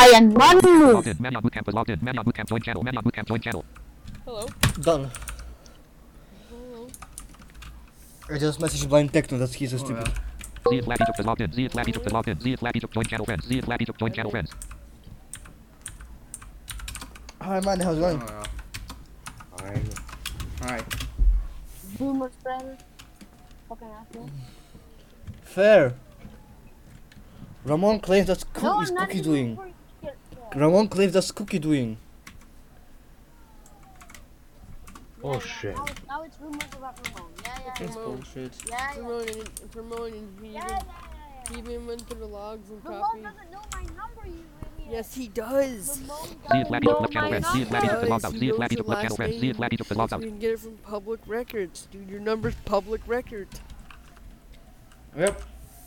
Ryan, Manu. Logged in. Manion Bootcamp was logged in. Manion Bootcamp join channel. Manion Bootcamp join channel. Hello. Done. Hello. I just messaged Blind Techno that he's so stupid. Z Flat Egypt is logged in. Z Flat Egypt is logged in. Z Flat Egypt join channel friends. Z Flat Egypt join channel friends. Hi man, how's it going? Hi. Boomer friend. Fucking asshole. Fair. Ramon claims that's No, is I'm not Cookie even doing. for- yeah. Ramon claims that's Cookie doing. Oh Yeah, shit. Now it's rumors about Ramon. Yeah. It's bullshit. Yeah. Ramon, he Yeah. even went through the logs and Ramon copied. doesn't know my number, you idiot. Yes, he does. Ramon Z doesn't Flat know Egypt left channel my friends. Z Flat number. Egypt is logged out. He Z knows Flat your Egypt left channel last friends. Z name. Flat Egypt is logged So out. you can get it from public records, dude. Your number's public record. Yep.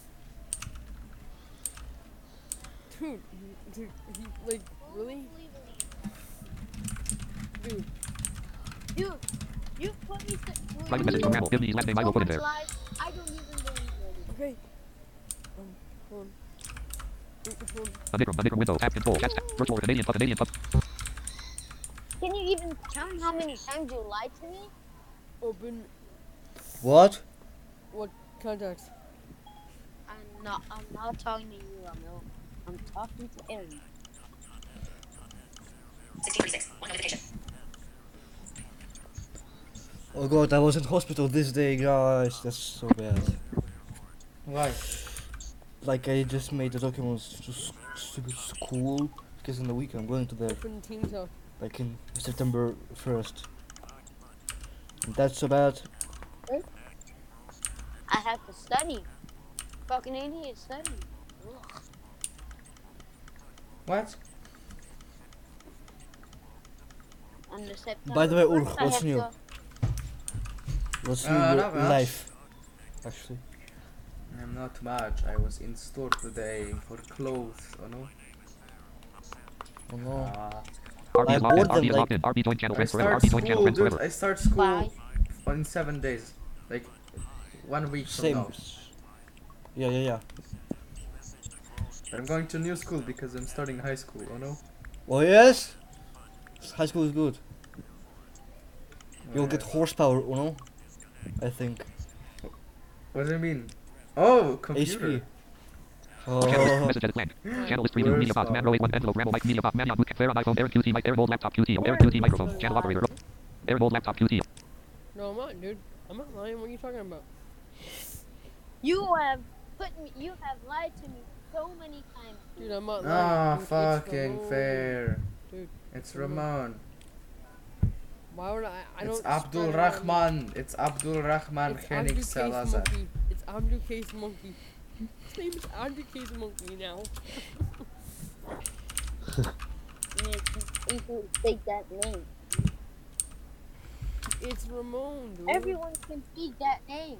Dude, like, really? Dude, Dude, you put me Private message from Ramble. Give me his last name. I will put it there. I don't even believe it. okay. Hold on. Hold on. A Nikram window. Tab control. Chat. Virtual Canadian plus Canadian plus. Can you even count how many times you lied to me? Open What? what contacts? I'm not talking to you, Ramil. I'm talking to Aaron. 1636. One notification. Oh god, I was in hospital this day, guys. That's so bad. Why? Like I just made the documents to stupid school because in the week I'm going to the Open Team Talk. like in September 1st. And that's so bad. I have to study. Fucking idiot study. Ugh. What? On the September By the way, 1st, Urg, I what's have new? to- What's Not your much. life? Actually. I'm not much. I was in store today for clothes, you know. Oh no. RB I is logged in. bought them, RB is like- logged in. RB join channel I friends forever. start RB join channel school, friends dude. forever. I start school Bye. in 7 days. Like 1 week from Same. now. Yeah. But I'm going to new school because I'm starting high school, you know. Oh yes? High school is good. You'll Yeah. get horsepower, you know? I think. What do you mean? Oh, computer. HP. Channel Oh. message edit blank. Channel list preview. Where's Media box. the- Man row 1 envelope. Ramble mic. Media box. Manion bootcamp. Fair on iPhone. Aaron QT mic. Aaron old laptop QT. Aaron QT microphone. Channel operator. Aaron old laptop QT. No, I'm not, dude. I'm not lying. What are you talking about? You have lied to me so many times. Dude, I'm not lying. Ah, dude. It's fucking Ramon. fair. Dude, It's Ramon. why would I It's don't Abdul spread around- Rahman. It's Abdul Rahman It's Henrik Abdul Case Salazar. Monkey. It's Abdul Case Monkey. His name is Abdul Case Monkey now. You can take that name. It's Ramon, dude. Everyone can speak that name.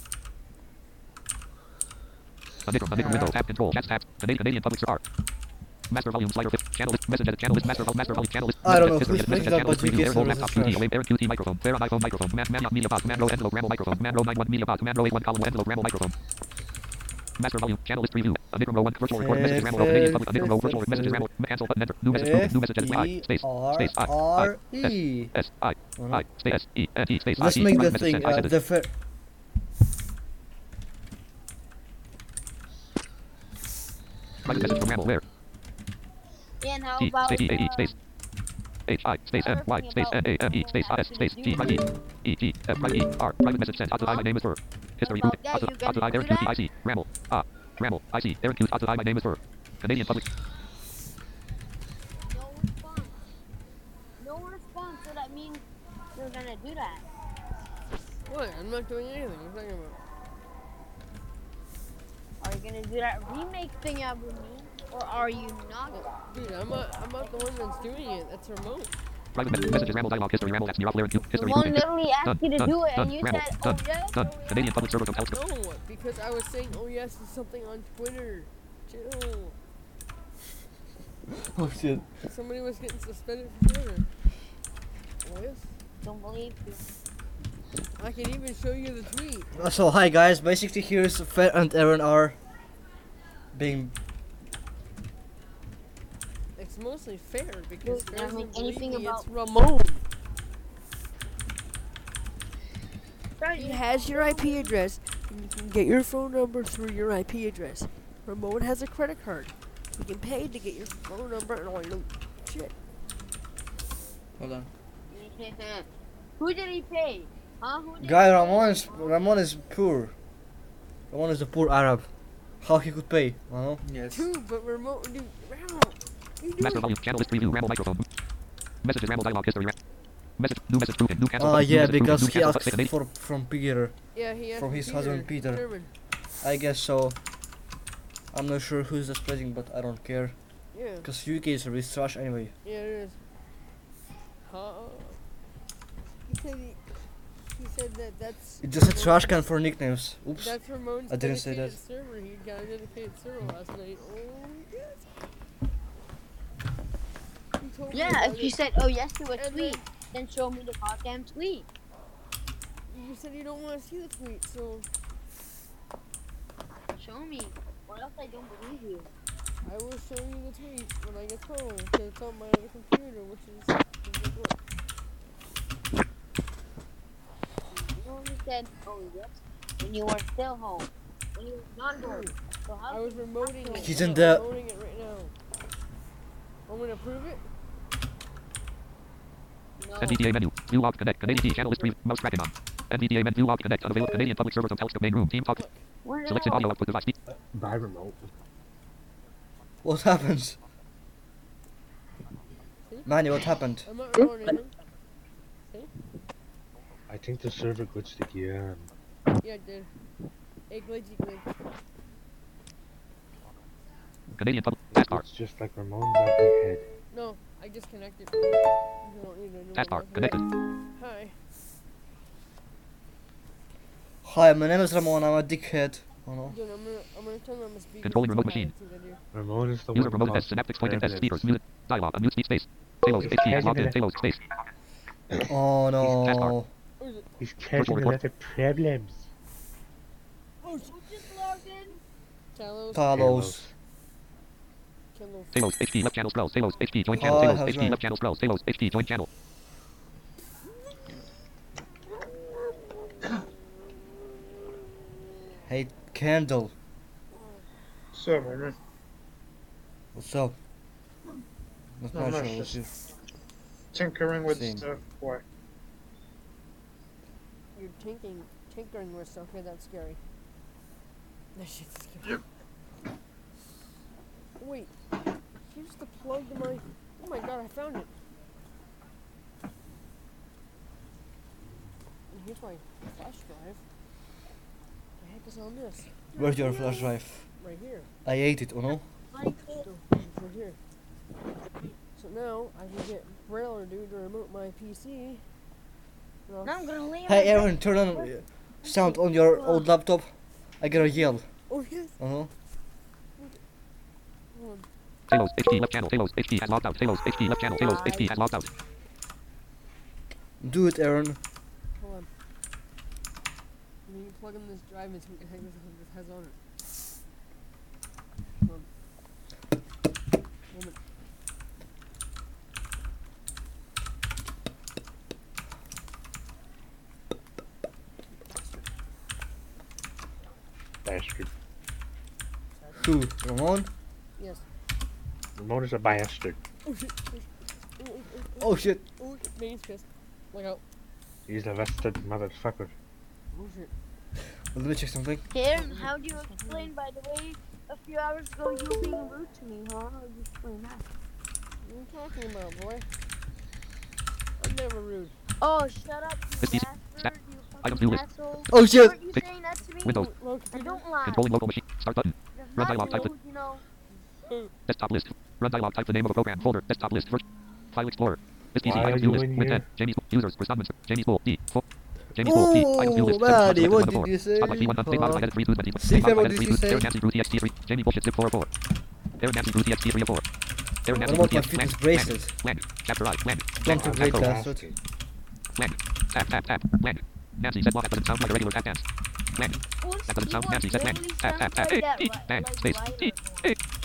A Nikram window. Tab control. Chat tabs. Canadian public star. Master volume slider. Channel list. Message edit. Channel list. Master volume. Channel list. I don't know History who's edit. Message picking edit. up, Channel but list preview. you Aaron old guess laptop it was QT. Aaron QT microphone. Fair on iPhone microphone. Manion media box. Man row envelope. Ramble microphone. Man row 91 media box. Man row 81 column envelope. Ramble microphone. Master volume. Channel list preview. A Nikram row 1 virtual record messages. Ramble row Canadian public. A Nikram row virtual messages. Ramble. Cancel button enter. New message. New message edit. I space. Space. I. F-E-R-R-E. S I I space S E N E space I Let's E. make the Private message thing, sent. I said the it. Private message from Ramble. Where? And how T about space E A E space H I space N Y space N A M E space I S space G private E G F private E R private message sent. My name is Fur. History. How about that? You gonna Aaron do QT that? I C Ramble. Ramble I C Aaron QT. My name is Fur. Canadian public. No response. No response, so that means you're gonna do that. What? I'm not doing anything. What are you talking about? Are you gonna do that remake thing out with me? Or are you not? Dude, I'm not the one that's doing it. That's Ramon. Private messages. Ramble dialogue. History. Ramble that's near off Aaron Q. History. Ramon moving. literally asked you to do it and you Ramble. said, Done. oh yes, Done. oh, yes. Canadian public server compels. No, because I was saying, oh yes, to something on Twitter. Chill. Oh shit. Somebody was getting suspended from Twitter. Oh yes. Don't believe you. I can even show you the tweet. So hi guys, basically here's Fer and Aaron are being it's mostly fair because Dude, fans I mean, don't believe anything me, about- it's Ramon. Sorry, He has your IP address, and you can get your phone number through your IP address. Ramon has a credit card. You can pay to get your phone number and all your shit. Hold on. Who did he pay? Huh? Who did Guy, he pay? Ramon is poor. Ramon is a poor Arab. How he could pay? I don't know. Yes. Two, but Ramon, dude, Ramon, you do Master it. volume. Channel list preview. Ramble microphone. Messages. Ramble dialogue history. Message. New message proven. New cancel. Ah, button, new yeah, message proven, because new he cancel asked button, click on from Peter. Yeah, he has From his husband, Peter. German. I guess so. I'm not sure who's the spreading, but I don't care. Yeah, Because UK is really trash anyway. yeah, it is. He said that's. It's just a Ramon's- trash can for nicknames. Oops. That's Ramon's I didn't say dedicated that. server. He got a dedicated server last night. Oh, yes. He told me Yeah, about if you it. said, oh yes to a And tweet, then show me the goddamn tweet. You said you don't want to see the tweet, so Show me. Or else I don't believe you. I will show you the tweet when I get home. Because it's on my other computer, which is in the book. You only said, oh yes, when you were still home. When you were not home. So how I was remoting it. He's I'm in the- remoting it right now. I'm gonna prove it. no. NVDA menu. View log connect. Canadian channel list preview. Mouse tracking on. NVDA menu. View log connect. Unavailable. Canadian public servers on Telescope main room. Team talk. Where did Selection I- audio output device. By remote. What happens? Manny, what happened? I'm not remoting it. I think the server glitched again. Yeah, it did. Hey, glitchy glitch. Canadian public. Taskbar. It's just like Ramon's ugly head. No, I disconnected. You don't need a new Taskbar. one. Connected. Hi. Hi, my name is Ramon. I'm a dickhead. Oh no. Dude, I'm gonna turn on my speaker. Controlling remote machine. Ramon is the User one promoted who as synaptics pointing caused test speakers. problems. Muted. Dialogue. Unmute speech space. Talos. He's HP has logged in. tagging Talos space. Oh no. He's causing a lot of problems. Who just logged in? Talos. Talos. Kindle. Talos. HP left channel scrolls. Talos. HP join channel. Hi, Talos. how's it HP going? left channel scrolls. Talos. HP join channel. Hey, Candle. So, man, What's up? Not Not much. much, What's just- tinkering with Same. stuff. Why? You're tinkering with stuff. Okay, that's scary. That shit's scary. Wait, here's the plug to my. Oh my god, I found it. And here's my flash drive. The heck is on this? Where's your flash drive? Right here. I ate it, oh no? Like So, it. it's right here. So now I can get Brailer dude to remote my PC. No, Now I'm gonna lay on Hey my Aaron, turn on sound on your old laptop. I gotta yell. oh yes. Uh huh. Hold on. Talos. HP left channel. Talos. HP has logged out. Talos. HP left channel. Talos. HP has logged out. Do it, Aaron. Hold on. You need to plug in this drive and see what the heck this has on it. Hold on. Moment. Bastard. Who? Ramon? Yes. Ramon is a bastard. Oh shit. Oh shit. Oh shit. Main's pissed. Look out. He's a bastard motherfucker. Oh shit. Well, let me check something. Aaron, how do you explain, by the way, a few hours ago you were being rude to me, huh? How do you explain that? What are you talking about, boy? I'm never rude. Oh, shut up, you This is- bastard, you Item fucking view list. asshole. Oh shit! Weren't you Pick- saying that to me? Windows. Low I computer. don't lie. Controlling local machine. Start button. That's Run not dialog type rude, you know. Desktop list. Run dialog. Type the name of a program. Folder. Desktop list. File explorer. This PC. Why Item are view you list. in With here? 10. Jamie's users. Respondents. Jamie's pool. D. Jamie's pool. D. Item view Oh, list. Manny, what Seven, did you say? Spotlight P1. Save modified edit 3 2 20. Say Save what modified did edit you 3 say? Aaron Nancy Bruce EXT 3. Jamie bullshit zip 404. Aaron Nancy Bruce EXT 304. Aaron What Nancy about Bruce my EXT. fitness bracelet? Land. Chapter I. Land. Don't Land. forget Tap, that. Bastard. Land. Tap tap tap. Land. Nancy said, "Well, that doesn't sound like a regular tap dance." Land. That doesn't sound. Nancy said, "Land." Tap tap tap. Bang. Space.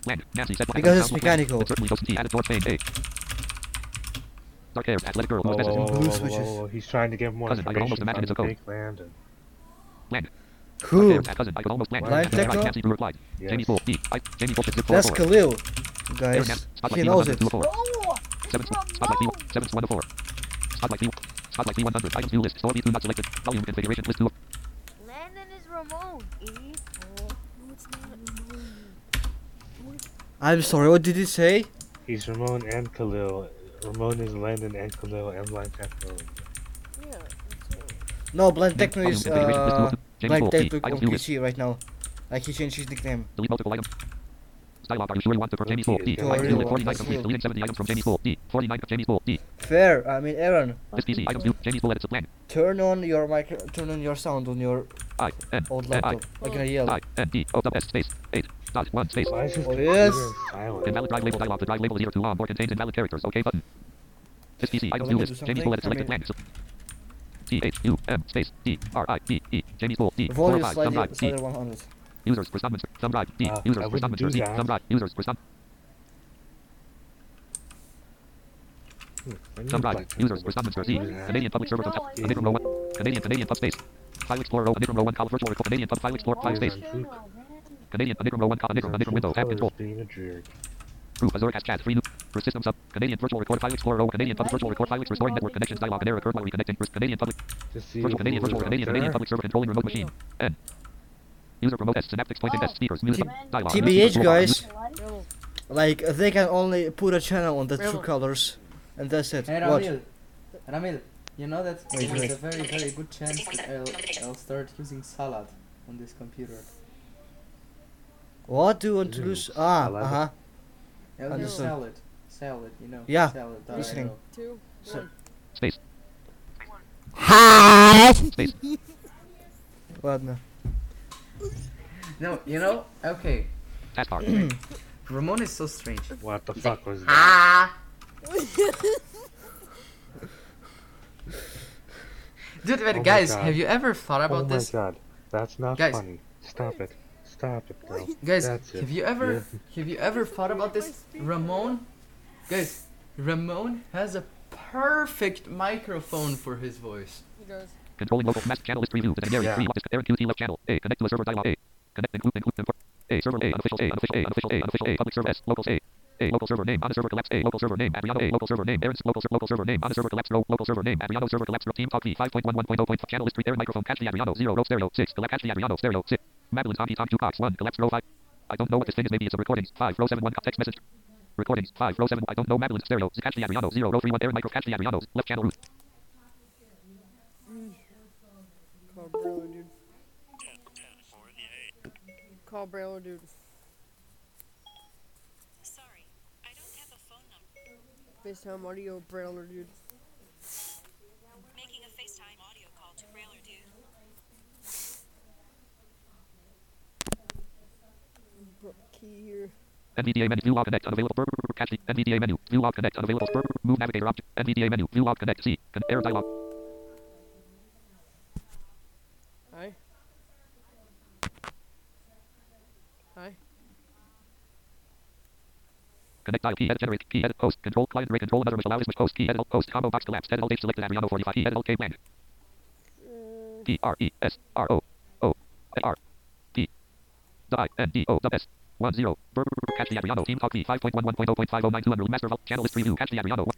Land. Nancy said Because it's Sounds like mechanical. It certainly doesn't. Added towards saying A. Dark hair. Let it girl. Whoa, Most whoa, messages. whoa, Blue whoa, switches. whoa, whoa. He's trying to give more Cousin, I could almost information imagine from it's a the code. fake land. And Land. Who? Dark hair. Cousin, I could almost land. Blind Nancy right. Techno? Nancy Brew replied. yes. Jamie Bull. D. I. Jamie Bullshit. Zip That's 404. Khalil. Aaron Guys, Nance. Spotlight he B100. knows it. 204. Oh, Seven. Spotlight B. 7104. Spotlight B. Spotlight B100. Items view list. Store B2 not selected. Volume configuration list 2. Landon is Ramon, idiot. Oh, no, it's not Ramon. I'm sorry, what did he say? He's Ramon and Khalil. Ramon is Landon and Khalil and Blind Techno. Yeah. That's it. No, Blind Techno Volume is configuration list 2. Jamie Blind Bull. D. Techno on Items view list. PC right now. Like he changed his nickname. Delete multiple items. Dialog. Are you sure you want to Jamie's Bull? D. Okay, Items view list. that's 49 real. complete. Deleting 70 items from Jamie's Bull. D. 49 of Jamie's Bull. D. Fair. I mean, Aaron, This PC. Items view. Jamie's Bull edits a plan. turn on your turn on your sound on your I. N. old N. I. laptop. I'm gonna yell. I. N. D. O. S. Space. 8. Dot. 1. Space. Why is his Oh, computer yes. silent? Invalid drive label dialog. The drive label is either too long or contains invalid characters. OK button. This PC. Items let view me list. do Jamie's something. Bull edits selected Come plan. T. H. U. M. Space. D. R. I. D. E. Jamie's Bull. D. Volume 45. Thumb drive. D. slider 100. Users. Correspondence. Thumb drive. D. I Users. wouldn't Correspondence. do D. that. Thumb drive. Users. Correspondence. Thumb drive. Users. Correspondence. D. Canadian public server. Canadian row 1. Canadian pub space. File Explorer row. Canadian row 1 column virtual record. Canadian pub file Explorer 5 space. Canadian row 1 column. Canadian window. Tab control. Being a jerk. Proof. Azure has chat. 3 new. For system sub. Canadian virtual record file Explorer row. Canadian pub virtual record file restoring network connections dialog. An error occurred while reconnecting. Canadian public. Just see Virtual Canadian who's virtual up Canadian there. public server controlling remote machine. N. User promote S. Synaptics pointing S. Speakers. Music. Dialog. TBH guys, Rebel. like they can only put a channel on the true Rebel. colors, and that's it. Hey What? Ramil, you know that Wait, there's wait. a very, very good chance that I'll start using Salad on this computer. What do you want to Ooh, lose? salad. Uh-huh. I'll use Understood. salad, you know. Yeah, Salad, listening. 2, So- 1. Space. Space. What no? No, you know, okay. Taskbar. Ramon is so strange. What the fuck was that? Dude, wait, Oh my guys, God. have you ever thought Oh about my this? god. That's not Guys. funny. Stop it. Stop it, bro. Guys, That's it. have you ever thought about this? Guys, Ramon has a perfect microphone for his voice. He does. Controlling local mask channel list preview. Secondary Yeah. 3. Aaron QT left channel. A. Connect to a server dialog. A. Connect include import. A. Server A. Unofficial A. Unofficial A. Unofficial A. Unofficial A. Public server S. Locals A. A. Local server name. On a server collapse. A. Local server name. Adriano A. Local server name. Aaron's local server name. On a server collapse. Row. Local server name. Adriano server collapse. Row. Team talk V. 5.11.0. Channel list 3. Aaron microphone. Catch the Adriano 0. Row stereo 6. Collapse. Catch the Adriano stereo 6. Madeline's Tommy Tom 2 Cox 1. Collapse row 5. I don't know what this thing is. Maybe it's a recordings. 5. Row 7 1. Text message. Recordings. 5. Row 7. I don't know. Madeline's stereo. Catch the Adriano 0. Row 3 1. Aaron micro. Catch the Adriano. Left channel root. Call Braille, dude. Call Braille, dude. Sorry, I don't have a phone number. FaceTime audio Braille, dude. Making a FaceTime audio call to Brailer, dude. Key here. NVDA menu. View log connect. Unavailable. Catch the NVDA menu. View log connect. Unavailable. Move navigator object. NVDA menu. View log connect. C. Error dialog. Hi. Hi. Connect dial. Key edit generate. Key edit post. Control client rate. Control another allow is post. Key edit post. Combo box collapse. Edit date selected. Adriano 45. Key edit K blank. P R E S R O O R P I N D O S 10. Catch the Adriano. Team talk V. 5.11.0.5092 under master vault. Channel list preview. Catch the Adriano.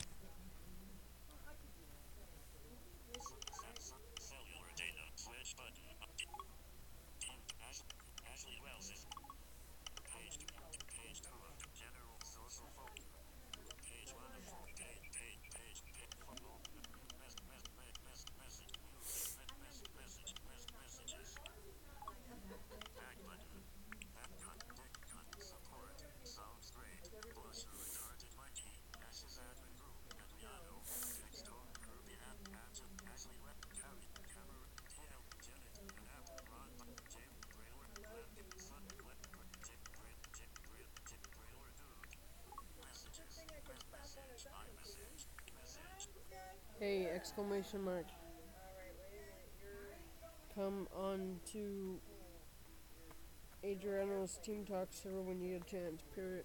Hey, exclamation mark. Come on to Adriano's Team Talk server when you get a chance. Period.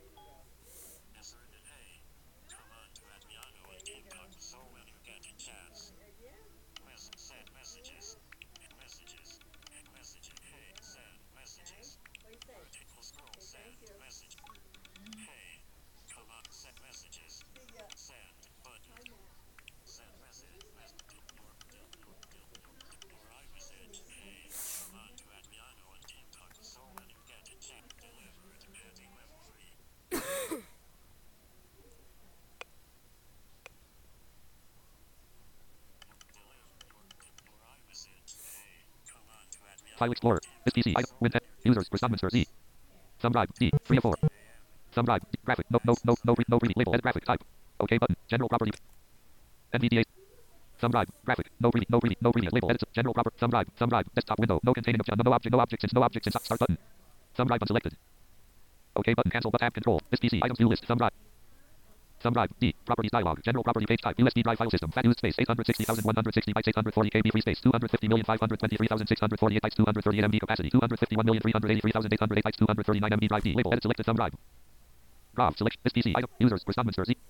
File Explorer. This PC. Win. Users. Respondents. Z. Thumb drive. D. 3 of 4. Thumb drive. Graphic. No preview. Label. Edit graphic. Type. OK button. General property. NVDA. Thumb drive. Graphic. No preview. Label. Edit. General property. Thumb drive. Desktop window. No containing object. No object. Start button. Thumb drive unselected. OK button. Cancel but tab control. This PC. Items view list. Thumb drive. Thumb drive. D. Properties dialog. General property page type. USB drive file system. Fat used space. 860,160 bytes. 840 KB free space. 250,523,648 bytes. 238 MB capacity. 251,383,808 bytes. 239 MB drive D. Label. Edit selected. Thumb drive. Graph. Select. This PC. Item. Users. Respondents. Z.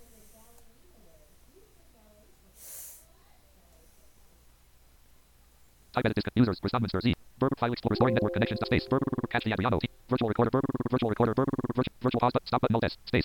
Type edit disk. Users. Respondents. Z. File Explorer. Storing network connections. Space. Cache the Adriano. Virtual recorder. Virtual pause. Stop button. Alt S. Space.